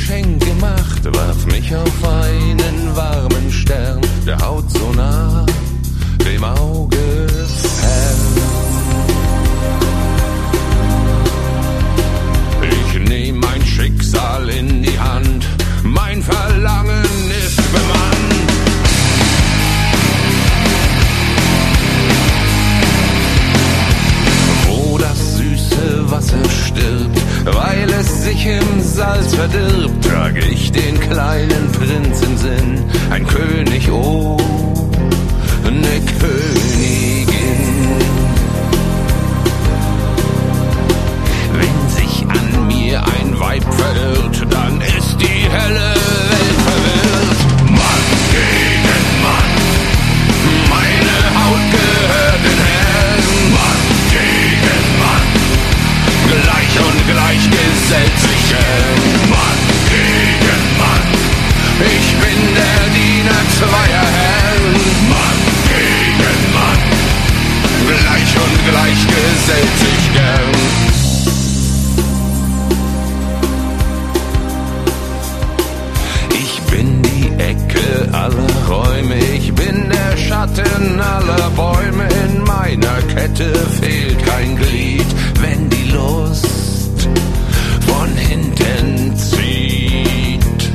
Geschenk gemacht, warf mich auf einen warmen Stern, der Haut so nah, dem Auge fern. Ich nehm mein Schicksal in die Hand, mein Verlangen ist bemannt. Wo das süße Wasser stirbt, weil es sich im Salz verdirbt, trage ich den kleinen Prinz im Sinn, ein König, oh, eine Königin. Wenn sich an mir ein Weib verirrt, dann ist die helle Welt verwirrt. Mann gegen Mann, meine Haut gehört den Herren. Mann gegen Mann, gleich und gleich gesellt sich gern. Mann gegen Mann, ich bin der Diener zweier Herren. Mann gegen Mann, gleich und gleich gesellt sich gern. Ich bin die Ecke aller Räume, ich bin der Schatten aller Bäume. In meiner Kette fehlt kein Glied, wenn die Lust von hinten zieht.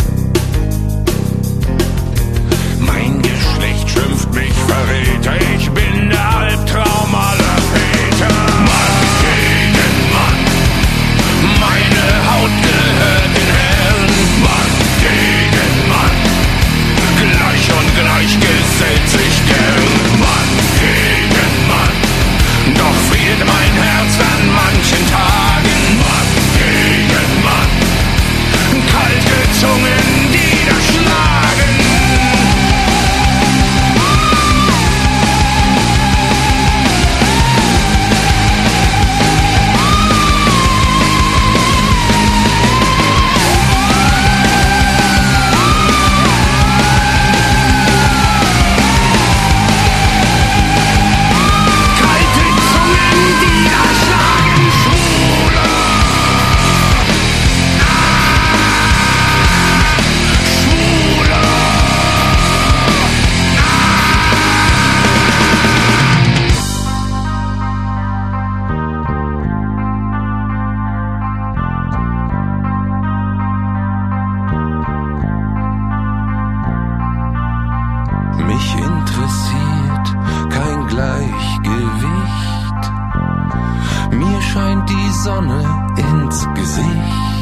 Mein Geschlecht schimpft mich Verräter, ich bin der Albtraum aller Väter. Mann gegen Mann, meine Haut gehört den Herren. Mann gegen Mann, gleich und gleich gesellt sich gern. Mann gegen Mann, doch friert mein Herz an manchen Tagen. Mann gegen Mann, kalte Zungen, die da schlagen. Mich interessiert kein Gleichgewicht, mir scheint die Sonne ins Gesicht.